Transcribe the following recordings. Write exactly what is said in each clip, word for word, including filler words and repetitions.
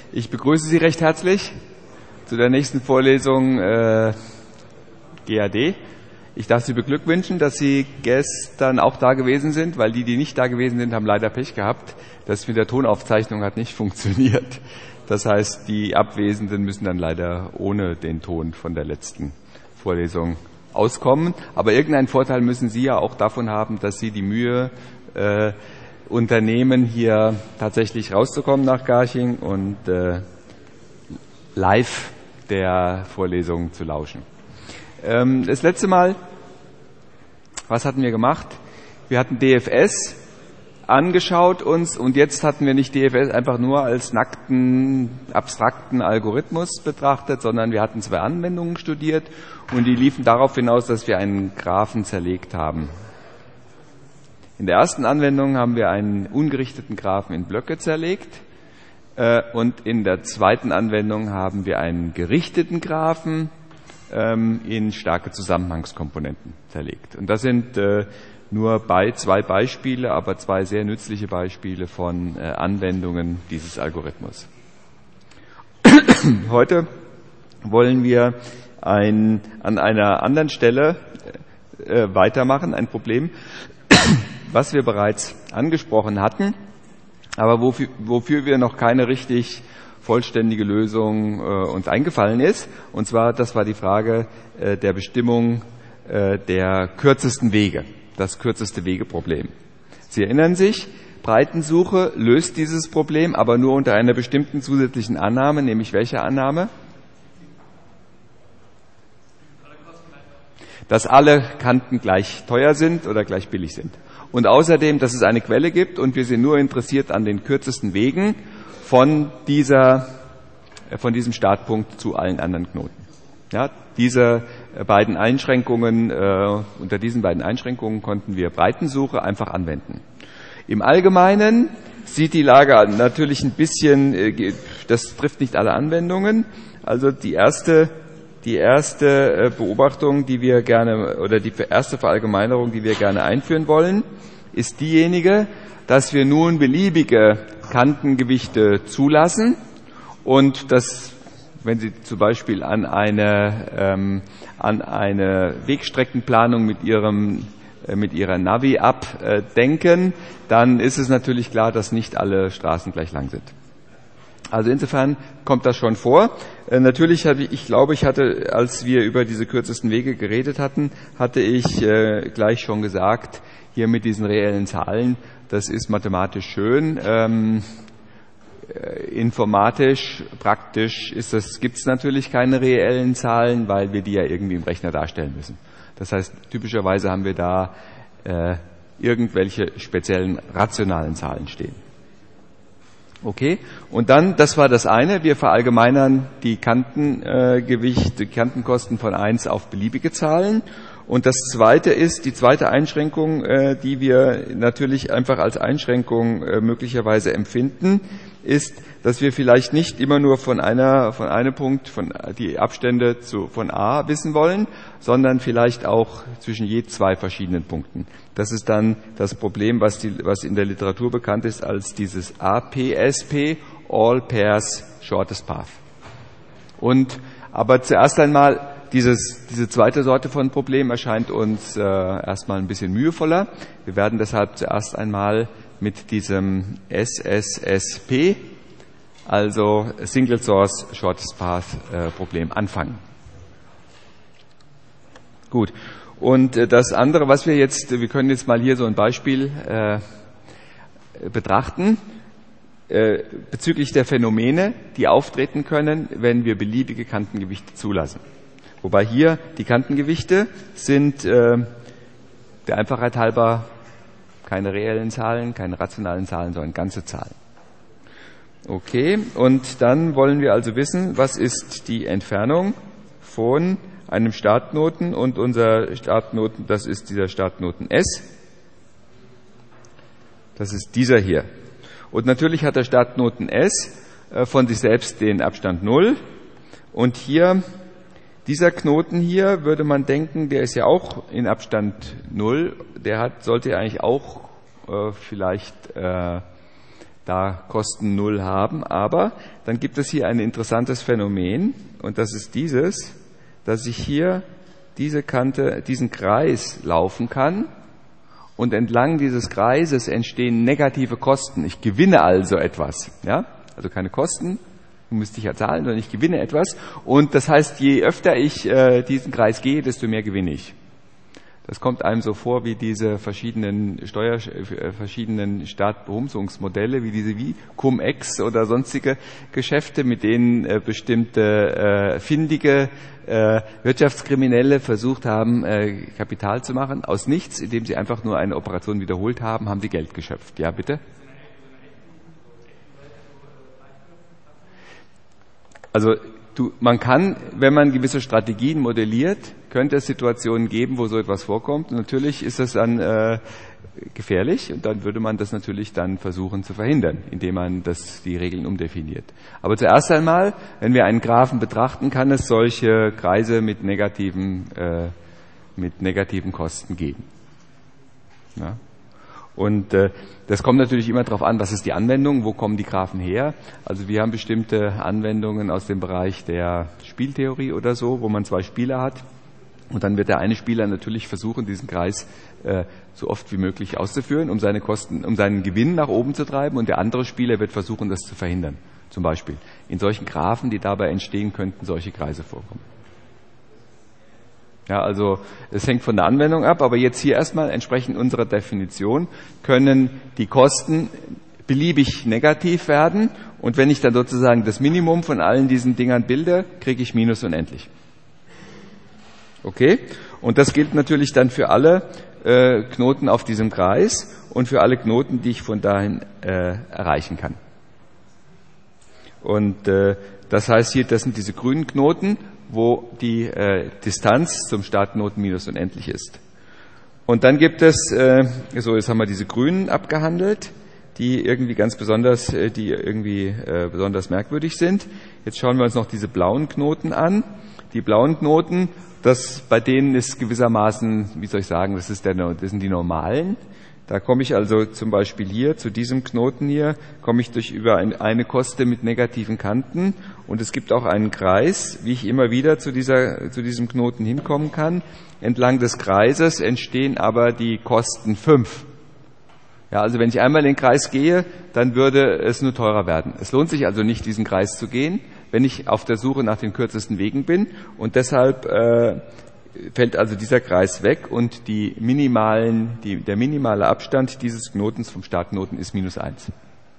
Ich begrüße Sie recht herzlich zu der nächsten Vorlesung äh, G A D. Ich darf Sie beglückwünschen, dass Sie gestern auch da gewesen sind, weil die, die nicht da gewesen sind, haben leider Pech gehabt. Das mit der Tonaufzeichnung hat nicht funktioniert. Das heißt, die Abwesenden müssen dann leider ohne den Ton von der letzten Vorlesung auskommen. Aber irgendeinen Vorteil müssen Sie ja auch davon haben, dass Sie die Mühe äh, unternehmen, hier tatsächlich rauszukommen nach Garching und äh, live der Vorlesung zu lauschen. Ähm, das letzte Mal, was hatten wir gemacht? Wir hatten D F S angeschaut uns und jetzt hatten wir nicht D F S einfach nur als nackten, abstrakten Algorithmus betrachtet, sondern wir hatten zwei Anwendungen studiert und die liefen darauf hinaus, dass wir einen Graphen zerlegt haben. In der ersten Anwendung haben wir einen ungerichteten Graphen in Blöcke zerlegt äh, und in der zweiten Anwendung haben wir einen gerichteten Graphen ähm, in starke Zusammenhangskomponenten zerlegt. Und das sind äh, nur bei zwei Beispiele, aber zwei sehr nützliche Beispiele von äh, Anwendungen dieses Algorithmus. Heute wollen wir ein, an einer anderen Stelle äh, weitermachen, ein Problem, was wir bereits angesprochen hatten, aber wofür, wofür wir noch keine richtig vollständige Lösung äh, uns eingefallen ist. Und zwar, das war die Frage äh, der Bestimmung äh, der kürzesten Wege, das kürzeste Wegeproblem. Sie erinnern sich, Breitensuche löst dieses Problem, aber nur unter einer bestimmten zusätzlichen Annahme, nämlich welche Annahme? Dass alle Kanten gleich teuer sind oder gleich billig sind. Und außerdem, dass es eine Quelle gibt und wir sind nur interessiert an den kürzesten Wegen von dieser, von diesem Startpunkt zu allen anderen Knoten. Ja, diese beiden Einschränkungen, äh, unter diesen beiden Einschränkungen konnten wir Breitensuche einfach anwenden. Im Allgemeinen sieht die Lage natürlich ein bisschen, äh, das trifft nicht alle Anwendungen. Also die erste Die erste Beobachtung, die wir gerne, oder die erste Verallgemeinerung, die wir gerne einführen wollen, ist diejenige, dass wir nun beliebige Kantengewichte zulassen und dass, wenn Sie zum Beispiel an eine, ähm, an eine Wegstreckenplanung mit Ihrem, äh, mit Ihrer Navi-App äh, denken, dann ist es natürlich klar, dass nicht alle Straßen gleich lang sind. Also insofern kommt das schon vor. Äh, natürlich hatte ich, ich glaube, ich hatte, als wir über diese kürzesten Wege geredet hatten, hatte ich äh, gleich schon gesagt, hier mit diesen reellen Zahlen, das ist mathematisch schön. Ähm, äh, informatisch, praktisch ist das, gibt es natürlich keine reellen Zahlen, weil wir die ja irgendwie im Rechner darstellen müssen. Das heißt, typischerweise haben wir da äh, irgendwelche speziellen rationalen Zahlen stehen. Okay, und dann, das war das eine, wir verallgemeinern die Kantengewicht, die Kantenkosten von eins auf beliebige Zahlen. Und das zweite ist, die zweite Einschränkung, äh, die wir natürlich einfach als Einschränkung äh, möglicherweise empfinden, ist, dass wir vielleicht nicht immer nur von einer, von einem Punkt, von die Abstände zu, von A wissen wollen, sondern vielleicht auch zwischen je zwei verschiedenen Punkten. Das ist dann das Problem, was, die, was in der Literatur bekannt ist als dieses A P S P, All Pairs Shortest Path. Und, aber zuerst einmal, dieses, diese zweite Sorte von Problem erscheint uns äh, erstmal ein bisschen mühevoller. Wir werden deshalb zuerst einmal mit diesem S S S P, also Single Source Shortest Path äh, Problem anfangen. Gut. Und äh, das andere, was wir jetzt, wir können jetzt mal hier so ein Beispiel äh, betrachten, äh, bezüglich der Phänomene, die auftreten können, wenn wir beliebige Kantengewichte zulassen. Wobei hier die Kantengewichte sind äh, der Einfachheit halber keine reellen Zahlen, keine rationalen Zahlen, sondern ganze Zahlen. Okay, und dann wollen wir also wissen, was ist die Entfernung von einem Startknoten und unser Startknoten, das ist dieser Startknoten S. Das ist dieser hier. Und natürlich hat der Startknoten S äh, von sich selbst den Abstand null. Und hier dieser Knoten hier, würde man denken, der ist ja auch in Abstand null. Der hat, sollte ja eigentlich auch äh, vielleicht äh, da Kosten null haben. Aber dann gibt es hier ein interessantes Phänomen und das ist dieses, dass ich hier diese Kante, diesen Kreis laufen kann und entlang dieses Kreises entstehen negative Kosten. Ich gewinne also etwas, ja, also keine Kosten, müsste ich ja zahlen, sondern ich gewinne etwas. Und das heißt, je öfter ich äh, diesen Kreis gehe, desto mehr gewinne ich. Das kommt einem so vor wie diese verschiedenen Steuer, äh, verschiedenen Startbehumsungsmodelle, wie diese wie Cum-Ex oder sonstige Geschäfte, mit denen äh, bestimmte äh, findige äh, Wirtschaftskriminelle versucht haben, äh, Kapital zu machen. Aus nichts, indem sie einfach nur eine Operation wiederholt haben, haben sie Geld geschöpft. Ja, bitte? Also du, man kann, wenn man gewisse Strategien modelliert, könnte es Situationen geben, wo so etwas vorkommt. Und natürlich ist das dann äh, gefährlich und dann würde man das natürlich dann versuchen zu verhindern, indem man das, die Regeln umdefiniert. Aber zuerst einmal, wenn wir einen Graphen betrachten, kann es solche Kreise mit negativen, äh, mit negativen Kosten geben. Ja. Und äh, das kommt natürlich immer darauf an, was ist die Anwendung, wo kommen die Graphen her. Also wir haben bestimmte Anwendungen aus dem Bereich der Spieltheorie oder so, wo man zwei Spieler hat. Und dann wird der eine Spieler natürlich versuchen, diesen Kreis äh, so oft wie möglich auszuführen, um seine Kosten, um seinen Gewinn nach oben zu treiben. Und der andere Spieler wird versuchen, das zu verhindern. Zum Beispiel. In solchen Graphen, die dabei entstehen, könnten solche Kreise vorkommen. Ja, also es hängt von der Anwendung ab, aber jetzt hier erstmal entsprechend unserer Definition können die Kosten beliebig negativ werden und wenn ich dann sozusagen das Minimum von allen diesen Dingern bilde, kriege ich Minus unendlich. Okay? Und das gilt natürlich dann für alle äh, Knoten auf diesem Kreis und für alle Knoten, die ich von dahin äh, erreichen kann. Und äh, das heißt hier, das sind diese grünen Knoten, wo die äh, Distanz zum Startknoten minus unendlich ist. Und dann gibt es, äh, so jetzt haben wir diese grünen abgehandelt, die irgendwie ganz besonders, äh, die irgendwie äh, besonders merkwürdig sind. Jetzt schauen wir uns noch diese blauen Knoten an. Die blauen Knoten, das bei denen ist gewissermaßen, wie soll ich sagen, das ist der, das sind die normalen. Da komme ich also zum Beispiel hier zu diesem Knoten hier, komme ich durch über ein, eine Koste mit negativen Kanten und es gibt auch einen Kreis, wie ich immer wieder zu dieser, zu diesem Knoten hinkommen kann. Entlang des Kreises entstehen aber die Kosten fünf. Ja, also wenn ich einmal in den Kreis gehe, dann würde es nur teurer werden. Es lohnt sich also nicht, diesen Kreis zu gehen, wenn ich auf der Suche nach den kürzesten Wegen bin und deshalb äh, fällt also dieser Kreis weg und die minimalen, die, der minimale Abstand dieses Knotens vom Startknoten ist minus eins.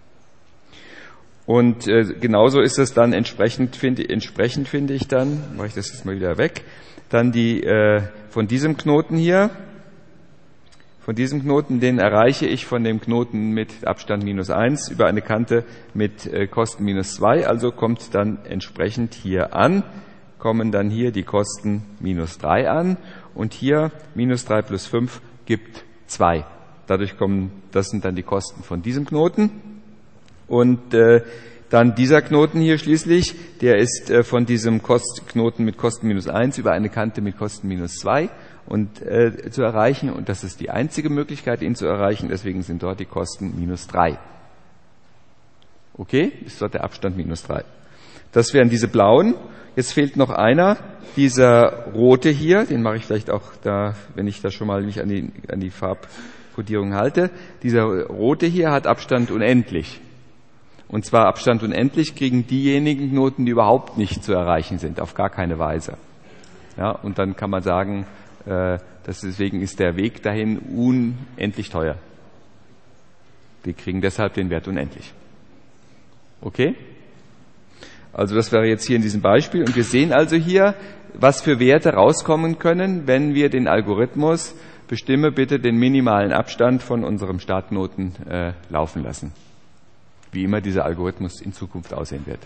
Und äh, genauso ist es dann entsprechend, finde entsprechend finde ich dann, mache ich das jetzt mal wieder weg, dann die äh, von diesem Knoten hier, von diesem Knoten, den erreiche ich von dem Knoten mit Abstand minus eins über eine Kante mit äh, Kosten minus zwei, also kommt dann entsprechend hier an, kommen dann hier die Kosten minus drei an und hier minus drei plus fünf gibt zwei. Dadurch kommen, das sind dann die Kosten von diesem Knoten und äh, dann dieser Knoten hier schließlich, der ist äh, von diesem Kost Knoten mit Kosten minus eins über eine Kante mit Kosten minus zwei und äh, zu erreichen und das ist die einzige Möglichkeit, ihn zu erreichen, deswegen sind dort die Kosten minus drei. Okay, ist dort der Abstand minus drei. Das wären diese blauen. Jetzt fehlt noch einer, dieser rote hier, den mache ich vielleicht auch da, wenn ich da schon mal mich an die, an die Farbkodierung halte. Dieser rote hier hat Abstand unendlich. Und zwar Abstand unendlich kriegen diejenigen Knoten, die überhaupt nicht zu erreichen sind, auf gar keine Weise. Ja, und dann kann man sagen, äh, dass deswegen ist der Weg dahin unendlich teuer. Wir kriegen deshalb den Wert unendlich. Okay? Also das wäre jetzt hier in diesem Beispiel. Und wir sehen also hier, was für Werte rauskommen können, wenn wir den Algorithmus bestimme bitte den minimalen Abstand von unserem Startknoten äh, laufen lassen. Wie immer dieser Algorithmus in Zukunft aussehen wird.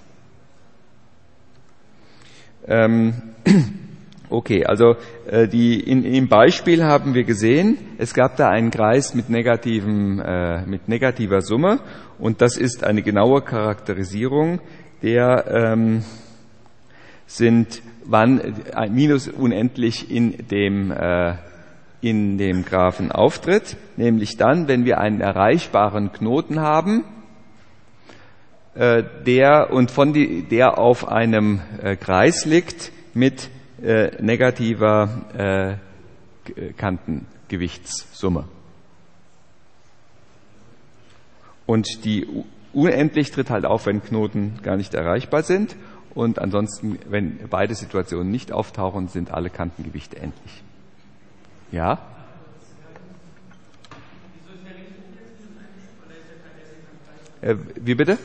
Ähm, okay, also äh, die, in, im Beispiel haben wir gesehen, es gab da einen Kreis mit, negativem, äh, mit negativer Summe und das ist eine genaue Charakterisierung der ähm, sind, wann ein Minus unendlich in dem, äh, in dem Graphen auftritt, nämlich dann, wenn wir einen erreichbaren Knoten haben, äh, der und von die, der auf einem äh, Kreis liegt mit äh, negativer äh, Kantengewichtssumme. Und die unendlich tritt halt auf, wenn Knoten gar nicht erreichbar sind. Und ansonsten, wenn beide Situationen nicht auftauchen, sind alle Kantengewichte endlich. Ja? Äh, wie bitte?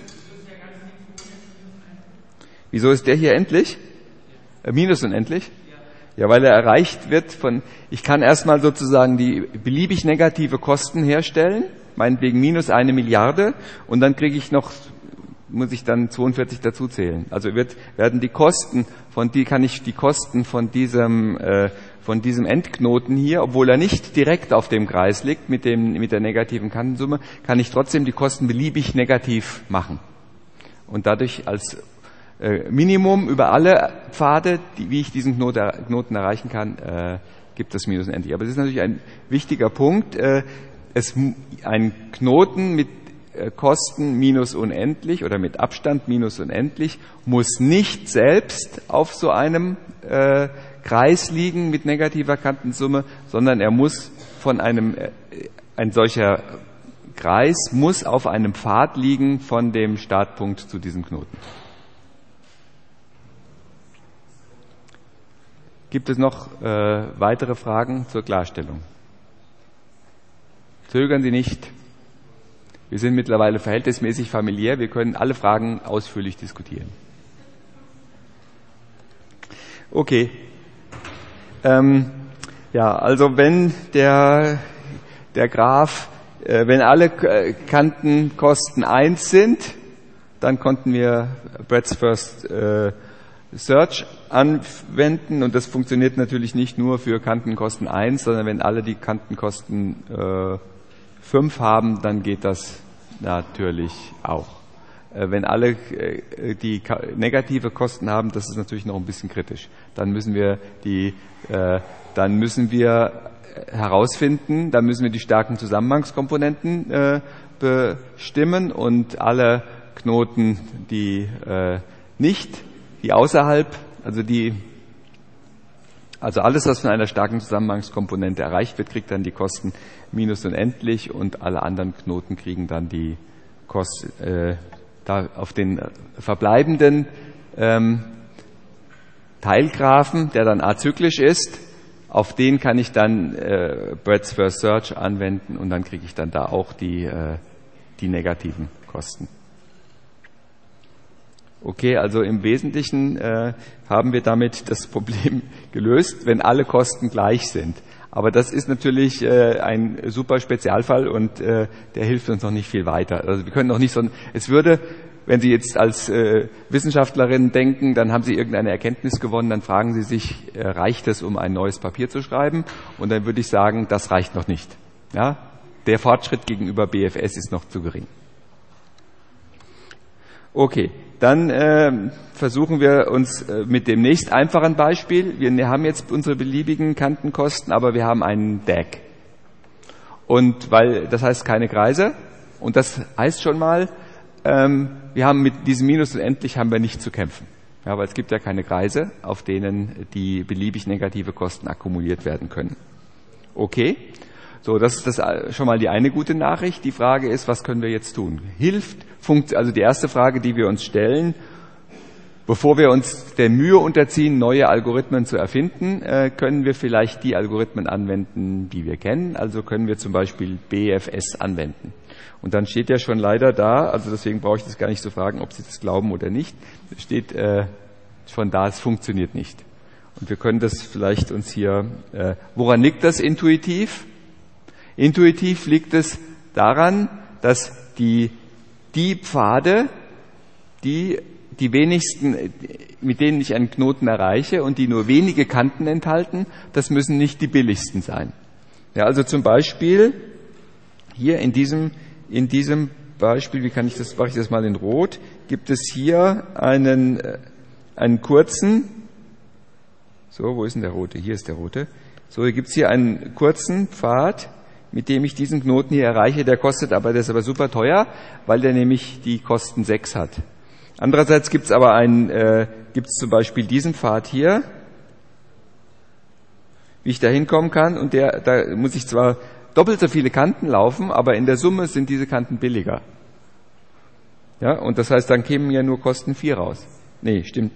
Wieso ist der hier endlich? Äh, minus unendlich? Ja, weil er erreicht wird von, ich kann erstmal sozusagen die beliebig negative Kosten herstellen, meinetwegen minus eine Milliarde, und dann kriege ich noch, muss ich dann zweiundvierzig dazu zählen. Also wird, werden die Kosten von die, kann ich die Kosten von diesem, äh, von diesem Endknoten hier, obwohl er nicht direkt auf dem Kreis liegt mit dem, mit der negativen Kantensumme, kann ich trotzdem die Kosten beliebig negativ machen. Und dadurch als äh, Minimum über alle Pfade, die, wie ich diesen Knoten, Knoten erreichen kann, äh, gibt es minus unendlich. Aber das ist natürlich ein wichtiger Punkt. Äh, es, ein Knoten mit Kosten minus unendlich oder mit Abstand minus unendlich muss nicht selbst auf so einem äh, Kreis liegen mit negativer Kantensumme, sondern er muss von einem, äh, ein solcher Kreis muss auf einem Pfad liegen von dem Startpunkt zu diesem Knoten. Gibt es noch äh, weitere Fragen zur Klarstellung? Zögern Sie nicht. Wir sind mittlerweile verhältnismäßig familiär. Wir können alle Fragen ausführlich diskutieren. Okay. Ähm, ja, also wenn der, der Graph, äh, wenn alle Kantenkosten eins sind, dann konnten wir Breadth First äh, Search anwenden, und das funktioniert natürlich nicht nur für Kantenkosten eins, sondern wenn alle die Kantenkosten äh, fünf haben, dann geht das natürlich auch. Äh, wenn alle äh, die ka- negative Kosten haben, das ist natürlich noch ein bisschen kritisch. Dann müssen wir die, äh, dann müssen wir herausfinden, dann müssen wir die starken Zusammenhangskomponenten äh, bestimmen, und alle Knoten, die äh, nicht, die außerhalb, also die Also alles, was von einer starken Zusammenhangskomponente erreicht wird, kriegt dann die Kosten minus unendlich, und alle anderen Knoten kriegen dann die Kosten äh, da auf den verbleibenden ähm, Teilgraphen, der dann azyklisch ist. Auf den kann ich dann äh, Breadth First Search anwenden, und dann kriege ich dann da auch die, äh, die negativen Kosten. Okay, also im Wesentlichen äh, haben wir damit das Problem gelöst, wenn alle Kosten gleich sind. Aber das ist natürlich äh, ein super Spezialfall, und äh, der hilft uns noch nicht viel weiter. Also wir können noch nicht so, es würde, wenn Sie jetzt als äh, Wissenschaftlerin denken, dann haben Sie irgendeine Erkenntnis gewonnen, dann fragen Sie sich, äh, reicht es, um ein neues Papier zu schreiben? Und dann würde ich sagen, das reicht noch nicht. Ja? Der Fortschritt gegenüber B F S ist noch zu gering. Okay. Dann äh, versuchen wir uns äh, mit dem nächst einfachen Beispiel. Wir haben jetzt unsere beliebigen Kantenkosten, aber wir haben einen D A G. Und weil das heißt keine Kreise, und das heißt schon mal, ähm, wir haben mit diesem Minus unendlich haben wir nicht zu kämpfen. Ja, weil es gibt ja keine Kreise, auf denen die beliebig negative Kosten akkumuliert werden können. Okay. So, das ist das schon mal die eine gute Nachricht. Die Frage ist, was können wir jetzt tun? Hilft, funkt, also die erste Frage, die wir uns stellen, bevor wir uns der Mühe unterziehen, neue Algorithmen zu erfinden, äh, können wir vielleicht die Algorithmen anwenden, die wir kennen. Also können wir zum Beispiel B F S anwenden. Und dann steht ja schon leider da, also deswegen brauche ich das gar nicht zu fragen, ob Sie das glauben oder nicht, steht äh, schon da, es funktioniert nicht. Und wir können das vielleicht uns hier, äh, woran liegt das intuitiv? Intuitiv liegt es daran, dass die, die Pfade, die, die wenigsten, mit denen ich einen Knoten erreiche und die nur wenige Kanten enthalten, das müssen nicht die billigsten sein. Ja, also zum Beispiel hier in diesem, in diesem Beispiel, wie kann ich das, mache ich das mal in Rot, gibt es hier einen, einen kurzen, so, wo ist denn der rote? Hier ist der rote. So, hier gibt es hier einen kurzen Pfad, mit dem ich diesen Knoten hier erreiche, der kostet aber, der ist aber super teuer, weil der nämlich die Kosten sechs hat. Andererseits gibt es aber einen, äh, gibt es zum Beispiel diesen Pfad hier, wie ich da hinkommen kann, und der, da muss ich zwar doppelt so viele Kanten laufen, aber in der Summe sind diese Kanten billiger. Ja, und das heißt, dann kämen ja nur Kosten vier raus. Nee, stimmt.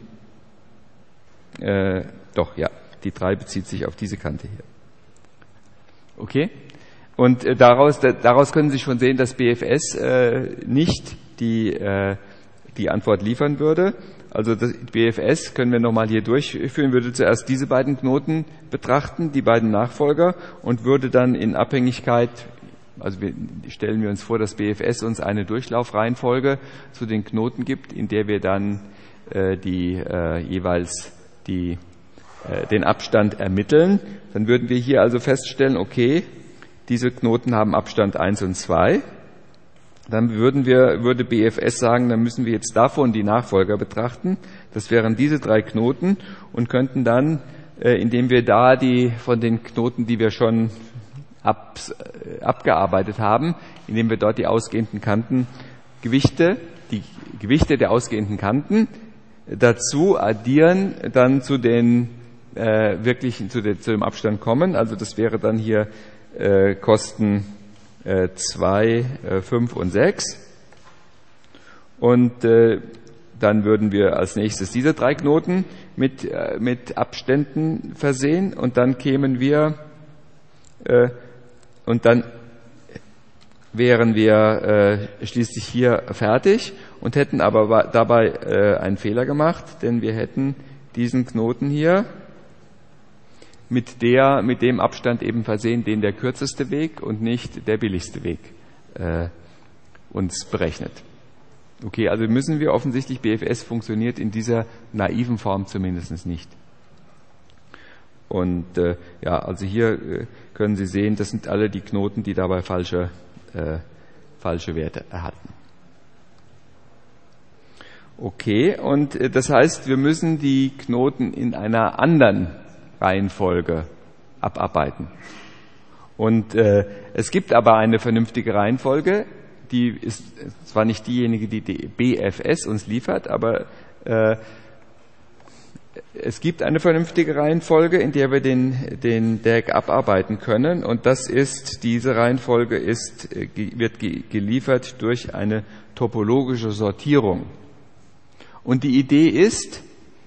Äh, doch, ja, die drei bezieht sich auf diese Kante hier. Okay? Und äh, daraus, da, daraus können Sie schon sehen, dass B F S äh, nicht die, äh, die Antwort liefern würde. Also das B F S können wir nochmal hier durchführen, würde zuerst diese beiden Knoten betrachten, die beiden Nachfolger, und würde dann in Abhängigkeit, also wir, stellen wir uns vor, dass B F S uns eine Durchlaufreihenfolge zu den Knoten gibt, in der wir dann äh, die äh, jeweils die, äh, den Abstand ermitteln. Dann würden wir hier also feststellen, okay, diese Knoten haben Abstand eins und zwei. Dann würden wir, würde B F S sagen, dann müssen wir jetzt davon die Nachfolger betrachten. Das wären diese drei Knoten und könnten dann, äh, indem wir da die von den Knoten, die wir schon ab, äh, abgearbeitet haben, indem wir dort die ausgehenden Kanten Gewichte, die Gewichte der ausgehenden Kanten dazu addieren, dann zu den äh, wirklichen, zu, den, zu dem Abstand kommen. Also das wäre dann hier äh, Kosten zwei, fünf und sechs. Und äh, dann würden wir als nächstes diese drei Knoten mit, äh, mit Abständen versehen und dann kämen wir äh, und dann wären wir äh, schließlich hier fertig und hätten aber dabei äh, einen Fehler gemacht, denn wir hätten diesen Knoten hier mit der, mit dem Abstand eben versehen, den der kürzeste Weg und nicht der billigste Weg äh, uns berechnet. Okay, also müssen wir offensichtlich, B F S funktioniert in dieser naiven Form zumindest nicht. Und äh, ja, also hier äh, können Sie sehen, das sind alle die Knoten, die dabei falsche, äh, falsche Werte erhalten. Okay, und äh, das heißt, wir müssen die Knoten in einer anderen Reihenfolge abarbeiten. Und äh, es gibt aber eine vernünftige Reihenfolge, die ist zwar nicht diejenige, die die B F S uns liefert, aber äh, es gibt eine vernünftige Reihenfolge, in der wir den, den D A G abarbeiten können, und das ist, diese Reihenfolge ist, wird geliefert durch eine topologische Sortierung. Und die Idee ist,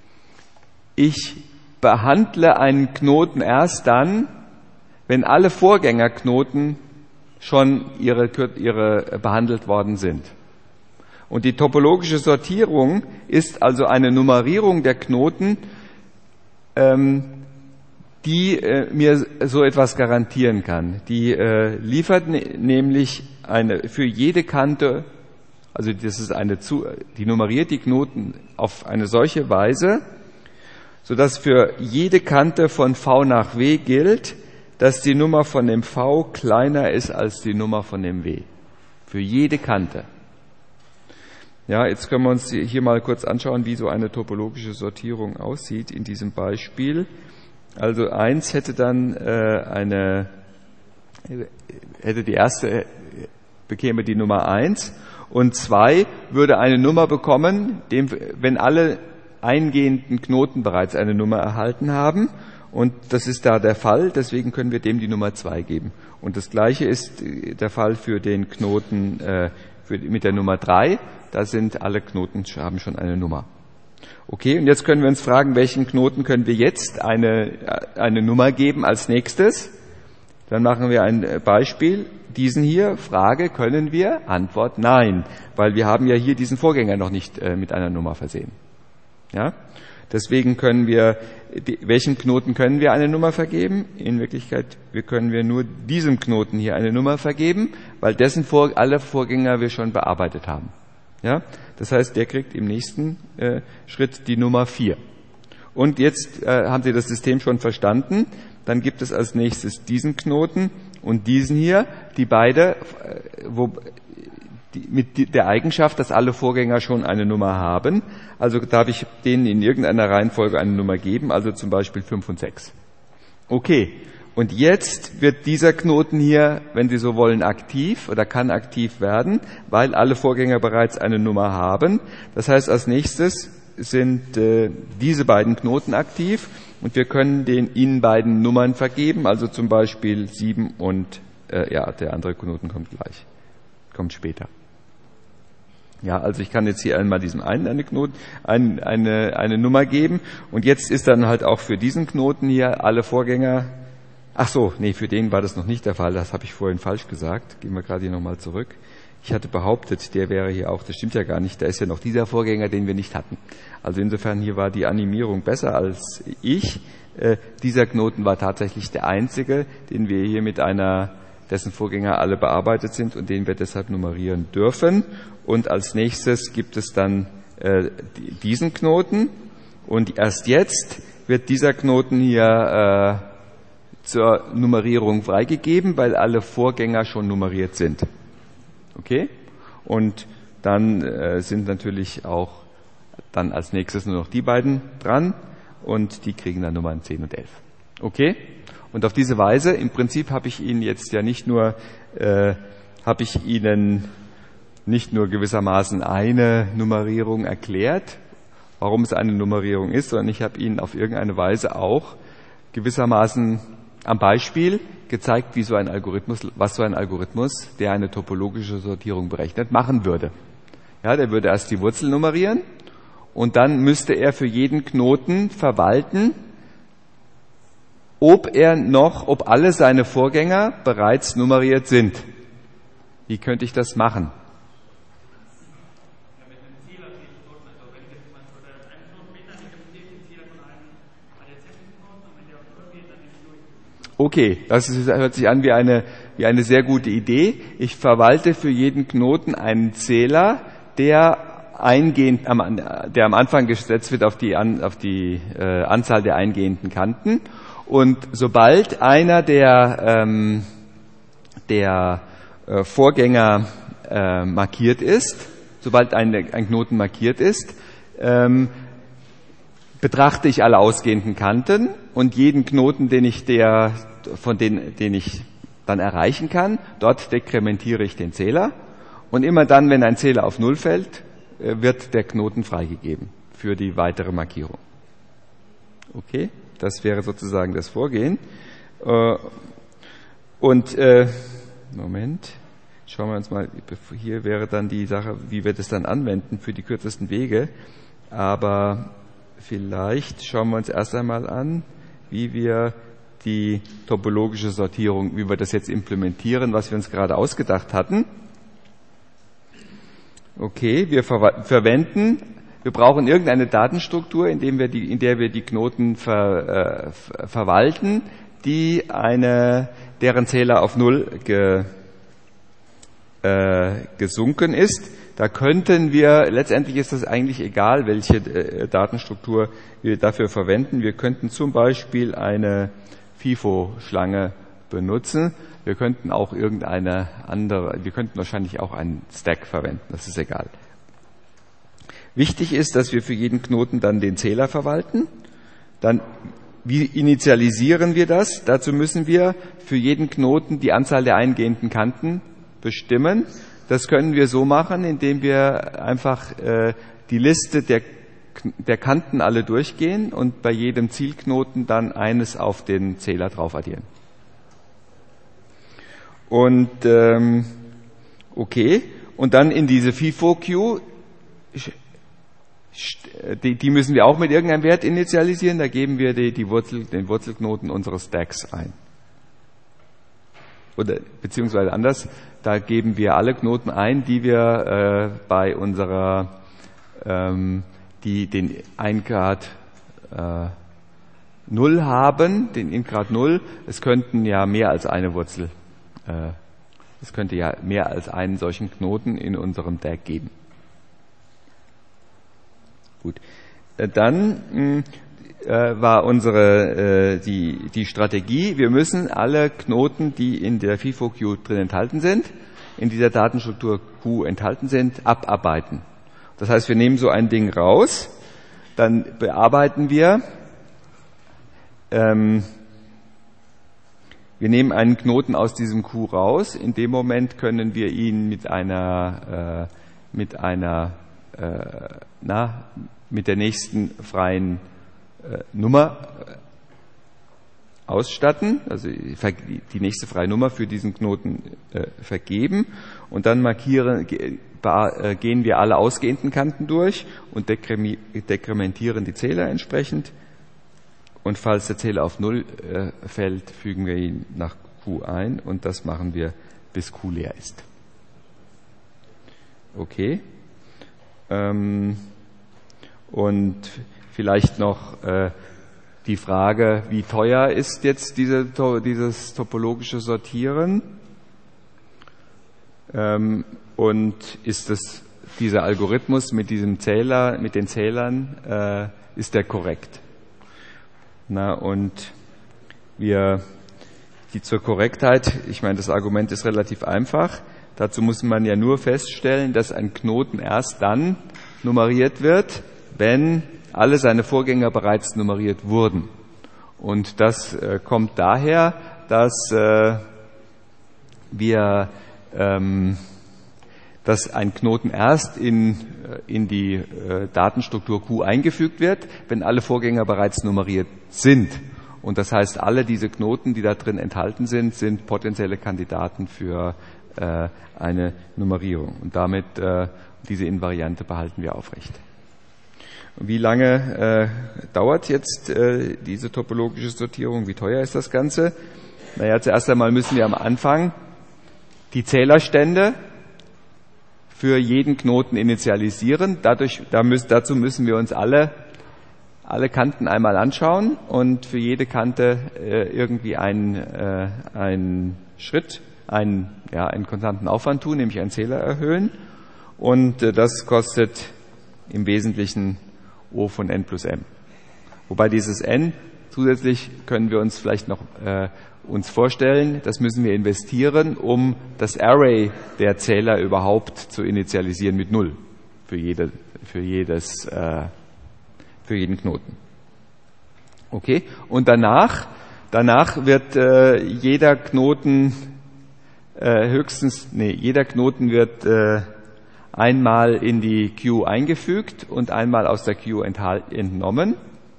ich behandle einen Knoten erst dann, wenn alle Vorgängerknoten schon ihre, ihre behandelt worden sind. Und die topologische Sortierung ist also eine Nummerierung der Knoten, ähm, die äh, mir so etwas garantieren kann. Die äh, liefert ne, nämlich eine für jede Kante, also das ist eine, die nummeriert die Knoten auf eine solche Weise, sodass für jede Kante von V nach W gilt, dass die Nummer von dem V kleiner ist als die Nummer von dem W. Für jede Kante. Ja, jetzt können wir uns hier mal kurz anschauen, wie so eine topologische Sortierung aussieht in diesem Beispiel. Also eins hätte dann äh, eine, hätte die erste, bekäme die Nummer eins, und zwei würde eine Nummer bekommen, dem, wenn alle eingehenden Knoten bereits eine Nummer erhalten haben, und das ist da der Fall, deswegen können wir dem die Nummer zwei geben. Und das Gleiche ist der Fall für den Knoten äh, für, mit der Nummer drei, da sind alle Knoten, haben schon eine Nummer. Okay, und jetzt können wir uns fragen, welchen Knoten können wir jetzt eine, eine Nummer geben als nächstes? Dann machen wir ein Beispiel, diesen hier, Frage, können wir? Antwort, nein, weil wir haben ja hier diesen Vorgänger noch nicht äh, mit einer Nummer versehen. Ja? Deswegen können wir, welchen Knoten können wir eine Nummer vergeben? In Wirklichkeit, wir können wir nur diesem Knoten hier eine Nummer vergeben, weil dessen Vor, alle Vorgänger wir schon bearbeitet haben. Ja? Das heißt, der kriegt im nächsten äh, Schritt die Nummer vier. Und jetzt äh, haben Sie das System schon verstanden. Dann gibt es als nächstes diesen Knoten und diesen hier, die beide, äh, wo, die, mit der Eigenschaft, dass alle Vorgänger schon eine Nummer haben. Also darf ich denen in irgendeiner Reihenfolge eine Nummer geben, also zum Beispiel fünf und sechs. Okay, Und jetzt wird dieser Knoten hier, wenn Sie so wollen, aktiv oder kann aktiv werden, weil alle Vorgänger bereits eine Nummer haben. Das heißt, als nächstes sind äh, diese beiden Knoten aktiv und wir können den ihnen beiden Nummern vergeben, also zum Beispiel sieben und, äh, ja, der andere Knoten kommt gleich, kommt später. Ja, also ich kann jetzt hier einmal diesem einen eine, Knoten, ein, eine, eine Nummer geben und jetzt ist dann halt auch für diesen Knoten hier alle Vorgänger. Ach so, nee, für den war das noch nicht der Fall, das habe ich vorhin falsch gesagt. Gehen wir gerade hier nochmal zurück. Ich hatte behauptet, der wäre hier auch, das stimmt ja gar nicht, da ist ja noch dieser Vorgänger, den wir nicht hatten. Also insofern hier war die Animierung besser als ich. Äh, dieser Knoten war tatsächlich der einzige, den wir hier mit einer, dessen Vorgänger alle bearbeitet sind und den wir deshalb nummerieren dürfen. Und als nächstes gibt es dann äh, diesen Knoten und erst jetzt wird dieser Knoten hier äh, zur Nummerierung freigegeben, weil alle Vorgänger schon nummeriert sind. Okay? Und dann äh, sind natürlich auch dann als nächstes nur noch die beiden dran und die kriegen dann Nummern zehn und elf. Okay? Und auf diese Weise, im Prinzip habe ich Ihnen jetzt ja nicht nur, äh, habe ich Ihnen nicht nur gewissermaßen eine Nummerierung erklärt, warum es eine Nummerierung ist, sondern ich habe Ihnen auf irgendeine Weise auch gewissermaßen am Beispiel gezeigt, wie so ein Algorithmus, was so ein Algorithmus, der eine topologische Sortierung berechnet, machen würde. Ja, der würde erst die Wurzel nummerieren und dann müsste er für jeden Knoten verwalten, ob er noch, ob alle seine Vorgänger bereits nummeriert sind. Wie könnte ich das machen? Okay, das ist, hört sich an wie eine, wie eine sehr gute Idee. Ich verwalte für jeden Knoten einen Zähler, der eingehend, der am Anfang gesetzt wird auf die, auf die äh, Anzahl der eingehenden Kanten. Und sobald einer der, ähm, der äh, Vorgänger äh, markiert ist, sobald ein, ein Knoten markiert ist, ähm, betrachte ich alle ausgehenden Kanten und jeden Knoten, den ich der, von den, den ich dann erreichen kann, dort dekrementiere ich den Zähler und immer dann, wenn ein Zähler auf Null fällt, wird der Knoten freigegeben für die weitere Markierung. Okay, das wäre sozusagen das Vorgehen. Und Moment, schauen wir uns mal, hier wäre dann die Sache, wie wir das dann anwenden für die kürzesten Wege, aber vielleicht schauen wir uns erst einmal an, wie wir die topologische Sortierung, wie wir das jetzt implementieren, was wir uns gerade ausgedacht hatten. Okay, wir ver- verwenden, wir brauchen irgendeine Datenstruktur, in, dem wir die, in der wir die Knoten ver, äh, verwalten, die eine, deren Zähler auf Null ge, äh, gesunken ist. Da könnten wir, letztendlich ist das eigentlich egal, welche äh, Datenstruktur wir dafür verwenden. Wir könnten zum Beispiel eine FIFO-Schlange benutzen. Wir könnten auch irgendeine andere, wir könnten wahrscheinlich auch einen Stack verwenden, das ist egal. Wichtig ist, dass wir für jeden Knoten dann den Zähler verwalten. Dann, wie initialisieren wir das? Dazu müssen wir für jeden Knoten die Anzahl der eingehenden Kanten bestimmen. Das können wir so machen, indem wir einfach äh, die Liste der, der Kanten alle durchgehen und bei jedem Zielknoten dann eines auf den Zähler drauf addieren. Und ähm, okay, und dann in diese FIFO-Queue, die, die müssen wir auch mit irgendeinem Wert initialisieren, da geben wir die, die Wurzel, den Wurzelknoten unseres Stacks ein. Oder beziehungsweise anders, da geben wir alle Knoten ein, die wir äh, bei unserer, ähm, die den Eingrad äh, null haben, den Ingrad null. Es könnten ja mehr als eine Wurzel, äh, es könnte ja mehr als einen solchen Knoten in unserem D A G geben. Gut, äh, dann mh, war unsere äh, die die Strategie, wir müssen alle Knoten, die in der FIFO-Queue drin enthalten sind, in dieser Datenstruktur Q enthalten sind, abarbeiten. Das heißt, wir nehmen so ein Ding raus, dann bearbeiten wir ähm, wir nehmen einen Knoten aus diesem Q raus. In dem Moment können wir ihn mit einer, äh, mit einer, äh, na, mit der nächsten freien äh, Nummer ausstatten, also die nächste freie Nummer für diesen Knoten äh, vergeben, und dann markieren, ge, äh, gehen wir alle ausgehenden Kanten durch und dekrementieren die Zähler entsprechend, und falls der Zähler auf null äh, fällt, fügen wir ihn nach Q ein, und das machen wir, bis Q leer ist. Okay. Ähm, und vielleicht noch äh, die Frage, wie teuer ist jetzt diese, dieses topologische Sortieren? Ähm, und ist es, dieser Algorithmus mit diesem Zähler, mit den Zählern, äh, ist der korrekt? Na, und wir, die zur Korrektheit, ich meine, das Argument ist relativ einfach. Dazu muss man ja nur feststellen, dass ein Knoten erst dann nummeriert wird, wenn alle seine Vorgänger bereits nummeriert wurden. Und das äh, kommt daher, dass äh, wir, ähm, dass ein Knoten erst in, in die äh, Datenstruktur Q eingefügt wird, wenn alle Vorgänger bereits nummeriert sind. Und das heißt, alle diese Knoten, die da drin enthalten sind, sind potenzielle Kandidaten für äh, eine Nummerierung. Und damit äh, diese Invariante behalten wir aufrecht. Wie lange äh, dauert jetzt äh, diese topologische Sortierung? Wie teuer ist das Ganze? Naja, zuerst einmal müssen wir am Anfang die Zählerstände für jeden Knoten initialisieren. Dadurch, da müssen, dazu müssen wir uns alle, alle Kanten einmal anschauen und für jede Kante äh, irgendwie einen, äh, einen Schritt, einen, ja, einen konstanten Aufwand tun, nämlich einen Zähler erhöhen. Und äh, das kostet im Wesentlichen O von n plus m. Wobei dieses n, zusätzlich können wir uns vielleicht noch äh, uns vorstellen, das müssen wir investieren, um das Array der Zähler überhaupt zu initialisieren mit null für, jede, für, jedes, äh, für jeden Knoten. Okay? Und danach, danach wird äh, jeder Knoten äh, höchstens, nee, jeder Knoten wird äh, einmal in die Q eingefügt und einmal aus der Q entnommen.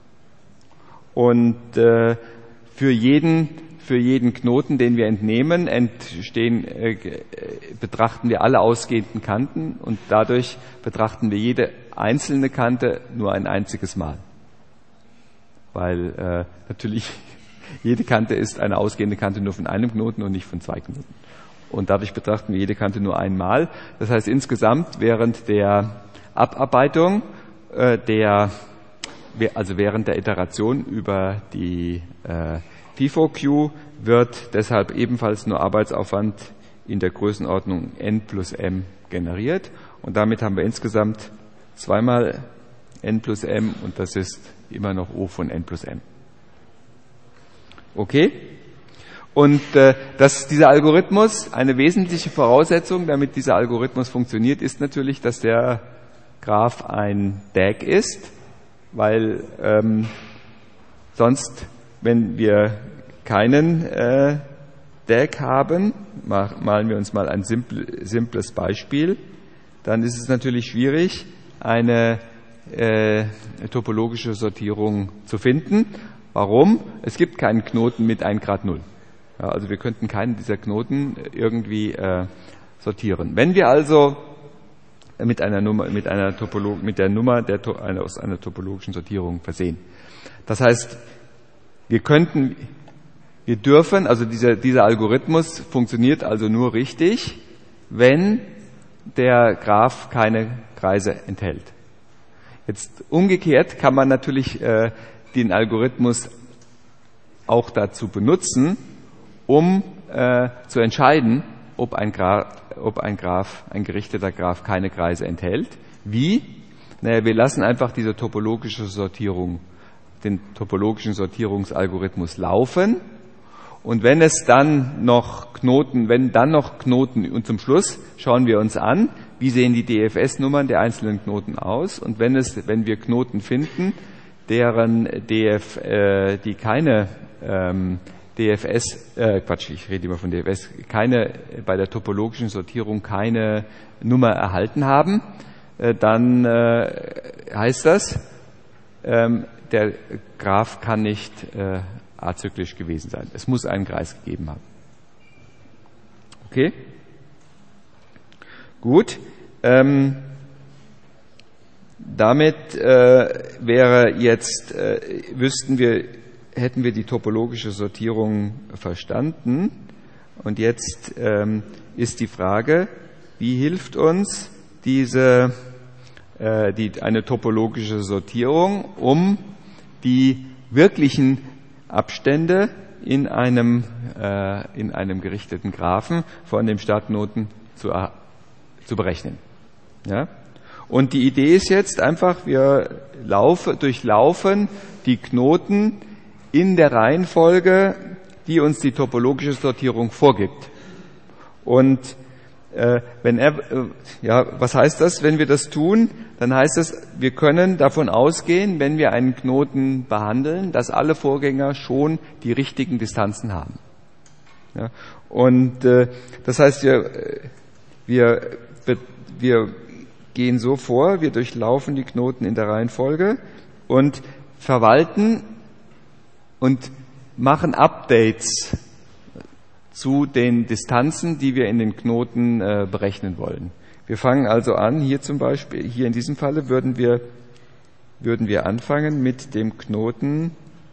Und äh, für jeden für jeden Knoten, den wir entnehmen, entstehen, äh, betrachten wir alle ausgehenden Kanten, und dadurch betrachten wir jede einzelne Kante nur ein einziges Mal. Weil äh, natürlich jede Kante ist eine ausgehende Kante nur von einem Knoten und nicht von zwei Knoten. Und dadurch betrachten wir jede Kante nur einmal. Das heißt, insgesamt während der Abarbeitung, äh, der, also während der Iteration über die äh, FIFO-Q wird deshalb ebenfalls nur Arbeitsaufwand in der Größenordnung n plus m generiert. Und damit haben wir insgesamt zweimal n plus m, und das ist immer noch O von n plus m. Okay? Und äh, dass dieser Algorithmus, eine wesentliche Voraussetzung, damit dieser Algorithmus funktioniert, ist natürlich, dass der Graph ein D A G ist, weil ähm, sonst, wenn wir keinen äh, D A G haben, malen wir uns mal ein simple, simples Beispiel, dann ist es natürlich schwierig, eine äh, topologische Sortierung zu finden. Warum? Es gibt keinen Knoten mit ein Grad null. Ja, also wir könnten keinen dieser Knoten irgendwie äh, sortieren. Wenn wir also mit einer Nummer, mit einer Topolog, mit der Nummer der, einer, aus einer topologischen Sortierung versehen. Das heißt, wir könnten, wir dürfen, also dieser, dieser Algorithmus funktioniert also nur richtig, wenn der Graph keine Kreise enthält. Jetzt umgekehrt kann man natürlich äh, den Algorithmus auch dazu benutzen, um äh, zu entscheiden, ob ein, Graph, ob ein Graph, ein gerichteter Graph keine Kreise enthält. Wie? Naja, wir lassen einfach diese topologische Sortierung, den topologischen Sortierungsalgorithmus laufen, und wenn es dann noch Knoten, wenn dann noch Knoten, und zum Schluss schauen wir uns an, wie sehen die D F S-Nummern der einzelnen Knoten aus, und wenn es, wenn wir Knoten finden, deren D F, äh, die keine ähm, D F S, äh, Quatsch, ich rede immer von D F S, keine, bei der topologischen Sortierung keine Nummer erhalten haben, äh, dann äh, heißt das, ähm, der Graph kann nicht äh, azyklisch gewesen sein. Es muss einen Kreis gegeben haben. Okay? Gut. Ähm, damit äh, wäre jetzt, äh, wüssten wir, hätten wir die topologische Sortierung verstanden. Und jetzt ähm, ist die Frage, wie hilft uns diese, äh, die, eine topologische Sortierung, um die wirklichen Abstände in einem, äh, in einem gerichteten Graphen von dem Startknoten zu, äh, zu berechnen. Ja? Und die Idee ist jetzt einfach, wir laufe, durchlaufen die Knoten in der Reihenfolge, die uns die topologische Sortierung vorgibt. Und äh, wenn er, äh, ja, was heißt das, wenn wir das tun? Dann heißt es, wir können davon ausgehen, wenn wir einen Knoten behandeln, dass alle Vorgänger schon die richtigen Distanzen haben. Ja, und äh, das heißt, wir, wir, wir gehen so vor, wir durchlaufen die Knoten in der Reihenfolge und verwalten und machen Updates zu den Distanzen, die wir in den Knoten äh, berechnen wollen. Wir fangen also an, hier zum Beispiel, hier in diesem Falle würden wir, würden wir anfangen mit dem Knoten,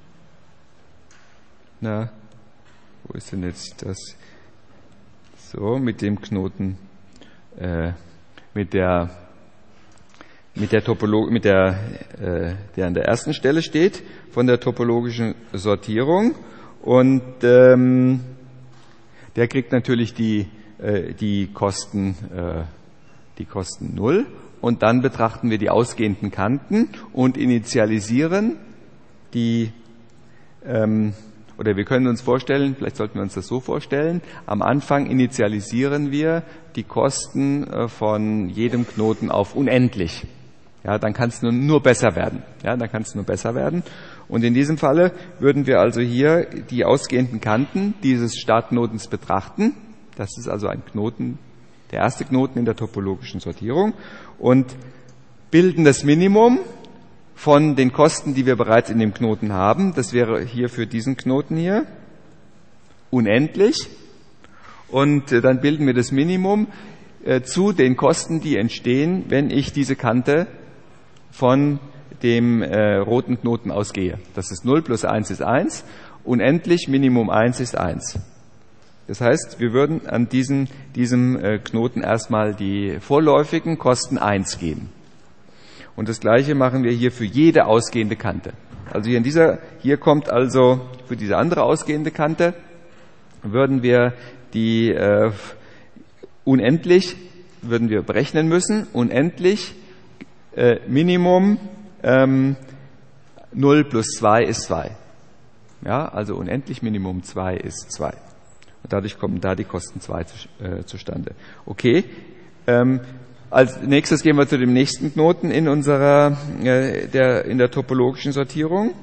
na, wo ist denn jetzt das? So, mit dem Knoten, äh, mit der, mit der Topolog, mit der, äh, der an der ersten Stelle steht, von der topologischen Sortierung, und ähm, der kriegt natürlich die, äh, die Kosten, äh, die Kosten null, und dann betrachten wir die ausgehenden Kanten und initialisieren die, ähm, oder wir können uns vorstellen, vielleicht sollten wir uns das so vorstellen, am Anfang initialisieren wir die Kosten äh, von jedem Knoten auf unendlich. Ja, dann kann es nur, nur besser werden. Ja, dann kann es nur besser werden. Und in diesem Falle würden wir also hier die ausgehenden Kanten dieses Startknotens betrachten. Das ist also ein Knoten, der erste Knoten in der topologischen Sortierung, und bilden das Minimum von den Kosten, die wir bereits in dem Knoten haben. Das wäre hier für diesen Knoten hier unendlich. Und äh, dann bilden wir das Minimum äh, zu den Kosten, die entstehen, wenn ich diese Kante von dem äh, roten Knoten ausgehe. Das ist null plus eins ist eins. Unendlich, Minimum eins ist eins. Das heißt, wir würden an diesen, diesem äh, Knoten erstmal die vorläufigen Kosten eins geben. Und das Gleiche machen wir hier für jede ausgehende Kante. Also hier in dieser, hier kommt also für diese andere ausgehende Kante, würden wir die äh, unendlich, würden wir berechnen müssen, unendlich, äh, Minimum, ähm, null plus zwei ist zwei. Ja, also unendlich, Minimum zwei ist zwei. Und dadurch kommen da die Kosten zwei zu, äh, zustande. Okay. Ähm, als nächstes gehen wir zu dem nächsten Knoten in unserer, äh, der, in der topologischen Sortierung.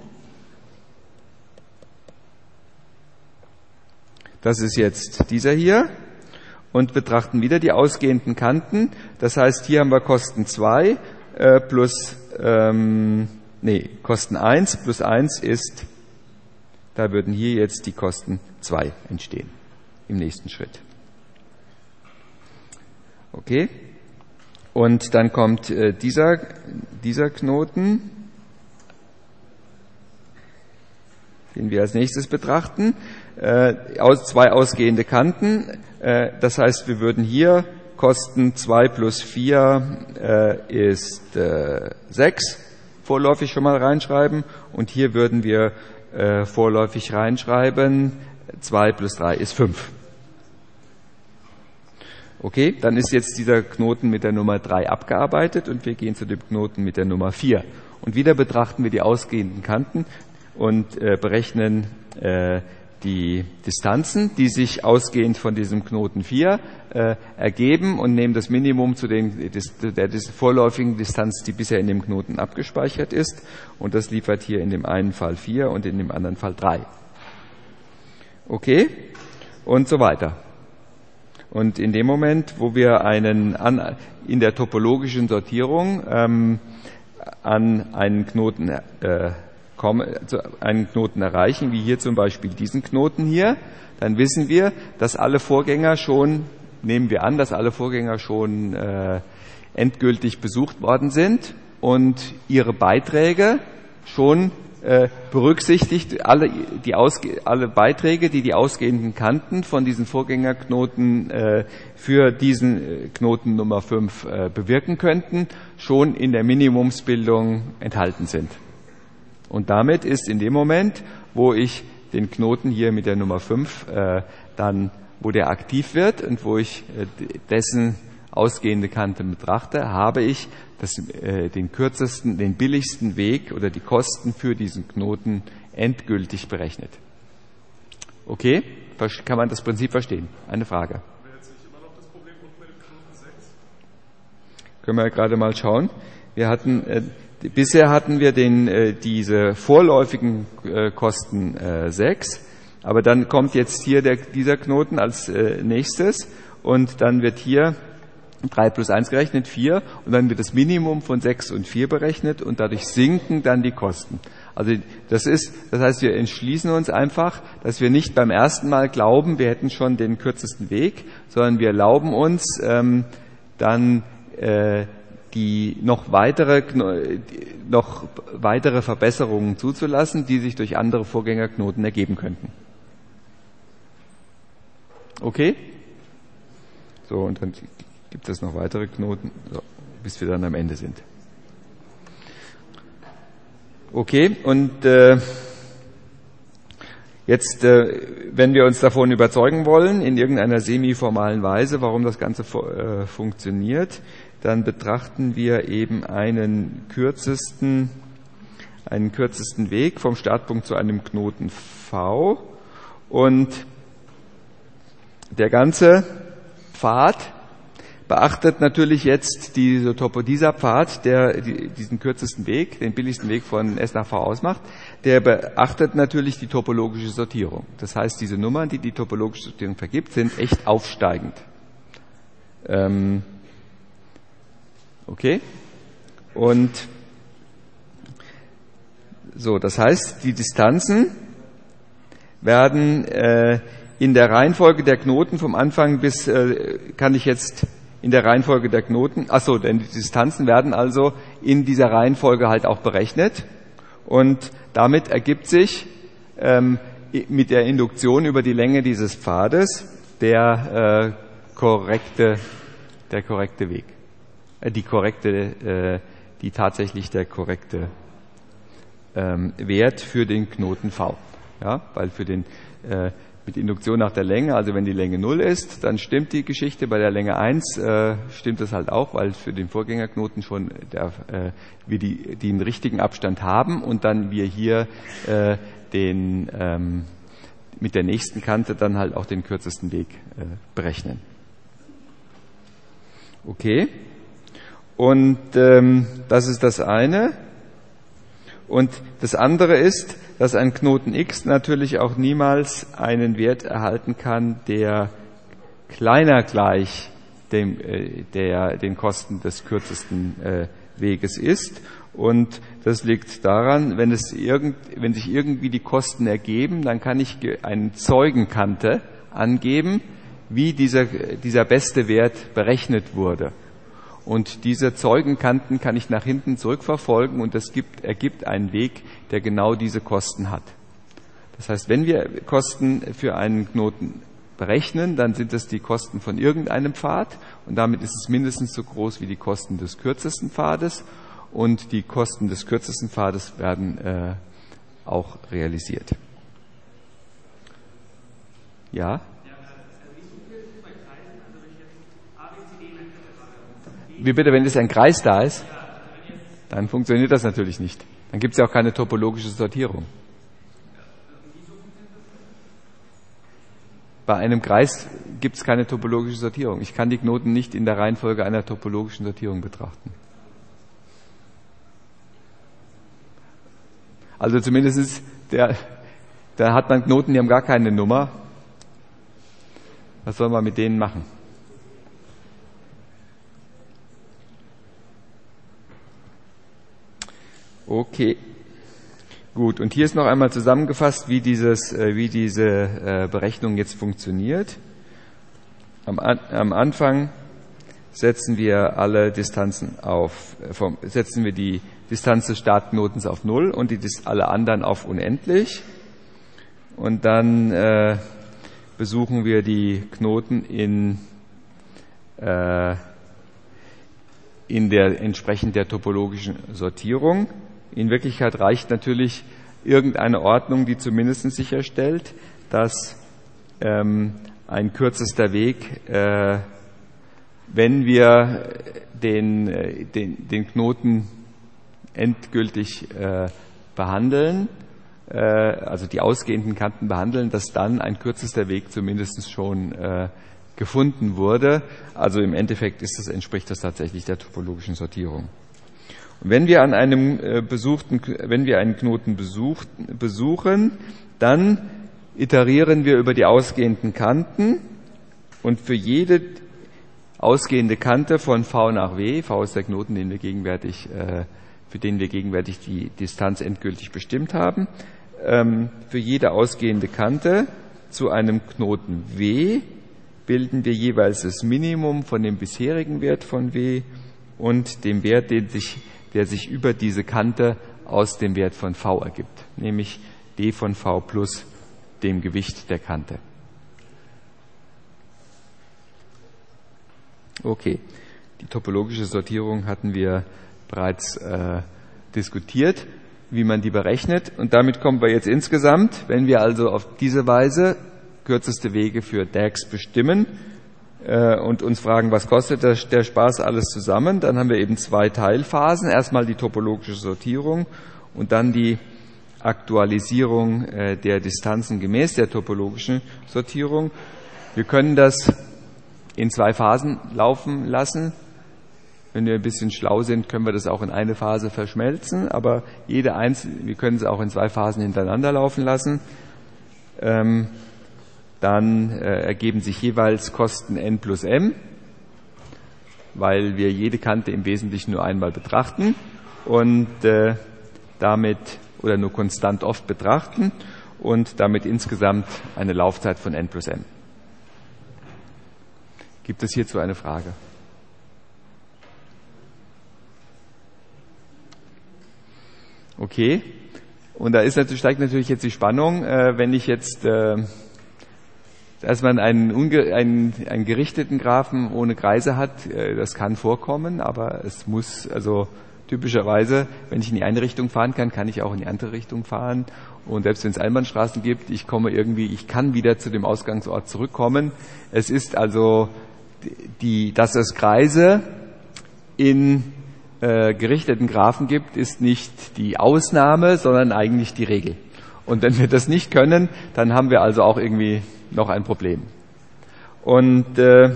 Das ist jetzt dieser hier. Und betrachten wieder die ausgehenden Kanten. Das heißt, hier haben wir Kosten zwei äh, plus, ähm, nee, Kosten eins plus eins ist, da würden hier jetzt die Kosten zwei entstehen im nächsten Schritt. Okay. Und dann kommt äh, dieser, dieser Knoten, den wir als nächstes betrachten, äh, aus, zwei ausgehende Kanten. Äh, das heißt, wir würden hier Kosten zwei plus vier äh, ist äh, sechs vorläufig schon mal reinschreiben, und hier würden wir äh, vorläufig reinschreiben zwei plus drei ist fünf. Okay, dann ist jetzt dieser Knoten mit der Nummer drei abgearbeitet und wir gehen zu dem Knoten mit der Nummer vier. Und wieder betrachten wir die ausgehenden Kanten und äh, berechnen äh, die Distanzen, die sich ausgehend von diesem Knoten vier äh, ergeben, und nehmen das Minimum zu den, des, der des vorläufigen Distanz, die bisher in dem Knoten abgespeichert ist. Und das liefert hier in dem einen Fall vier und in dem anderen Fall drei. Okay? Und so weiter. Und in dem Moment, wo wir einen an, in der topologischen Sortierung ähm, an einen Knoten, äh, kommen, also einen Knoten erreichen, wie hier zum Beispiel diesen Knoten hier, dann wissen wir, dass alle Vorgänger schon, nehmen wir an, dass alle Vorgänger schon äh, endgültig besucht worden sind und ihre Beiträge schon äh, berücksichtigt, alle, die ausge, alle Beiträge, die die ausgehenden Kanten von diesen Vorgängerknoten äh, für diesen Knoten Nummer fünf äh, bewirken könnten, schon in der Minimumsbildung enthalten sind. Und damit ist in dem Moment, wo ich den Knoten hier mit der Nummer fünf äh, dann, wo der aktiv wird und wo ich äh, dessen ausgehende Kante betrachte, habe ich das, äh, den kürzesten, den billigsten Weg oder die Kosten für diesen Knoten endgültig berechnet. Okay? Kann man das Prinzip verstehen? Eine Frage. Haben wir jetzt nicht immer noch das Problem mit dem Knoten sechs? Können wir gerade mal schauen. Wir hatten, äh, bisher hatten wir den, äh, diese vorläufigen äh, Kosten äh, sechs, aber dann kommt jetzt hier der, dieser Knoten als äh, nächstes und dann wird hier drei plus eins gerechnet, vier, und dann wird das Minimum von sechs und vier berechnet und dadurch sinken dann die Kosten. Also das ist, das heißt, wir entschließen uns einfach, dass wir nicht beim ersten Mal glauben, wir hätten schon den kürzesten Weg, sondern wir erlauben uns ähm, dann äh, die noch weitere, noch weitere Verbesserungen zuzulassen, die sich durch andere Vorgängerknoten ergeben könnten. Okay? So, und dann gibt es noch weitere Knoten, so, bis wir dann am Ende sind. Okay, und äh, jetzt, äh, wenn wir uns davon überzeugen wollen, in irgendeiner semiformalen Weise, warum das Ganze äh, funktioniert, dann betrachten wir eben einen kürzesten, einen kürzesten Weg vom Startpunkt zu einem Knoten V, und der ganze Pfad beachtet natürlich jetzt diese Topo, dieser Pfad, der diesen kürzesten Weg, den billigsten Weg von S nach V ausmacht, der beachtet natürlich die topologische Sortierung. Das heißt, diese Nummern, die die topologische Sortierung vergibt, sind echt aufsteigend. Ähm, okay? Und so, das heißt, die Distanzen werden äh, in der Reihenfolge der Knoten vom Anfang bis, äh, kann ich jetzt in der Reihenfolge der Knoten, ach so, denn die Distanzen werden also in dieser Reihenfolge halt auch berechnet, und damit ergibt sich ähm, mit der Induktion über die Länge dieses Pfades der äh, korrekte, der korrekte Weg, äh, die korrekte, äh, die tatsächlich der korrekte ähm, Wert für den Knoten V, ja, weil für den äh, mit Induktion nach der Länge, also wenn die Länge null ist, dann stimmt die Geschichte. Bei der Länge eins äh, stimmt es halt auch, weil für den Vorgängerknoten schon der, äh, wir die, die einen richtigen Abstand haben und dann wir hier äh, den ähm, mit der nächsten Kante dann halt auch den kürzesten Weg äh, berechnen. Okay. Und ähm, das ist das eine. Und das andere ist, dass ein Knoten X natürlich auch niemals einen Wert erhalten kann, der kleiner gleich dem, äh, der, den Kosten des kürzesten äh, Weges ist. Und das liegt daran, wenn, es irgend, wenn sich irgendwie die Kosten ergeben, dann kann ich eine Zeugenkante angeben, wie dieser, dieser beste Wert berechnet wurde. Und diese Zeugenkanten kann ich nach hinten zurückverfolgen, und das gibt, ergibt einen Weg, der genau diese Kosten hat. Das heißt, wenn wir Kosten für einen Knoten berechnen, dann sind das die Kosten von irgendeinem Pfad, und damit ist es mindestens so groß wie die Kosten des kürzesten Pfades, und die Kosten des kürzesten Pfades werden äh, auch realisiert. Ja? Wie bitte, wenn jetzt ein Kreis da ist, dann funktioniert das natürlich nicht. Dann gibt es ja auch keine topologische Sortierung. Bei einem Kreis gibt es keine topologische Sortierung. Ich kann die Knoten nicht in der Reihenfolge einer topologischen Sortierung betrachten. Also zumindest der, Da hat man Knoten, die haben gar keine Nummer. Was soll man mit denen machen? Okay. Gut, und hier ist noch einmal zusammengefasst, wie, dieses, wie diese Berechnung jetzt funktioniert. Am, am Anfang setzen wir alle Distanzen auf, setzen wir die Distanz des Startknotens auf null und die, alle anderen auf unendlich. Und dann äh, besuchen wir die Knoten in, äh, in der, entsprechend der topologischen Sortierung. In Wirklichkeit reicht natürlich irgendeine Ordnung, die zumindest sicherstellt, dass ähm, ein kürzester Weg, äh, wenn wir den, den, den Knoten endgültig äh, behandeln, äh, also die ausgehenden Kanten behandeln, dass dann ein kürzester Weg zumindest schon äh, gefunden wurde. Also im Endeffekt ist das, entspricht das tatsächlich der topologischen Sortierung. Und wenn wir an einem äh, besuchten, wenn wir einen Knoten besucht, besuchen, dann iterieren wir über die ausgehenden Kanten und für jede ausgehende Kante von V nach W, V ist der Knoten, den wir gegenwärtig, äh, für den wir gegenwärtig die Distanz endgültig bestimmt haben, ähm, für jede ausgehende Kante zu einem Knoten W bilden wir jeweils das Minimum von dem bisherigen Wert von W und dem Wert, den sich, der sich über diese Kante aus dem Wert von V ergibt, nämlich d von V plus dem Gewicht der Kante. Okay, die topologische Sortierung hatten wir bereits äh, diskutiert, wie man die berechnet. Und damit kommen wir jetzt insgesamt, wenn wir also auf diese Weise kürzeste Wege für D A Gs bestimmen äh, und uns fragen, was kostet der, der Spaß alles zusammen, dann haben wir eben zwei Teilphasen. Erstmal die topologische Sortierung und dann die Aktualisierung äh, der Distanzen gemäß der topologischen Sortierung. Wir können das in zwei Phasen laufen lassen. Wenn wir ein bisschen schlau sind, können wir das auch in eine Phase verschmelzen, aber jede einzelne, wir können es auch in zwei Phasen hintereinander laufen lassen. Ähm, dann äh, ergeben sich jeweils Kosten n plus m, weil wir jede Kante im Wesentlichen nur einmal betrachten und äh, damit oder nur konstant oft betrachten und damit insgesamt eine Laufzeit von n plus m. Gibt es hierzu eine Frage? Okay. Und da ist natürlich, steigt natürlich jetzt die Spannung, äh, wenn ich jetzt, äh, dass man einen, unge- einen, einen gerichteten Graphen ohne Kreise hat, äh, das kann vorkommen, aber es muss, also typischerweise, wenn ich in die eine Richtung fahren kann, kann ich auch in die andere Richtung fahren. Und selbst wenn es Einbahnstraßen gibt, ich komme irgendwie, ich kann wieder zu dem Ausgangsort zurückkommen. Es ist also die, dass es Kreise in äh, gerichteten Graphen gibt, ist nicht die Ausnahme, sondern eigentlich die Regel. Und wenn wir das nicht können, dann haben wir also auch irgendwie noch ein Problem. Und äh,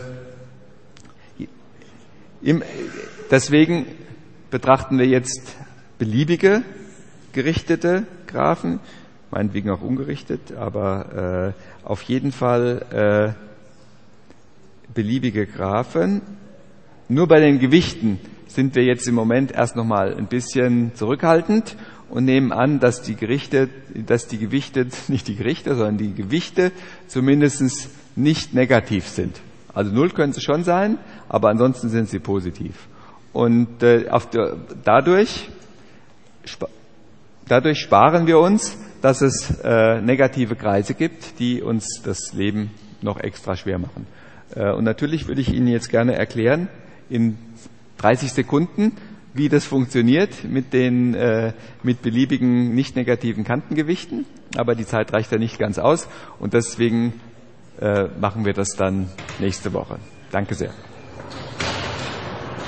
im, deswegen betrachten wir jetzt beliebige gerichtete Graphen, meinetwegen auch ungerichtet, aber äh, auf jeden Fall äh, beliebige Graphen. Nur bei den Gewichten sind wir jetzt im Moment erst noch mal ein bisschen zurückhaltend und nehmen an, dass die Gerichte, dass die Gewichte, nicht die Gerichte, sondern die Gewichte zumindest nicht negativ sind. Also null können sie schon sein, aber ansonsten sind sie positiv. Und äh, auf der, dadurch, spa, dadurch sparen wir uns, dass es äh, negative Kreise gibt, die uns das Leben noch extra schwer machen. Äh, und natürlich würde ich Ihnen jetzt gerne erklären, in dreißig Sekunden, wie das funktioniert mit den äh, mit beliebigen nicht negativen Kantengewichten. Aber die Zeit reicht ja nicht ganz aus und deswegen äh, machen wir das dann nächste Woche. Danke sehr.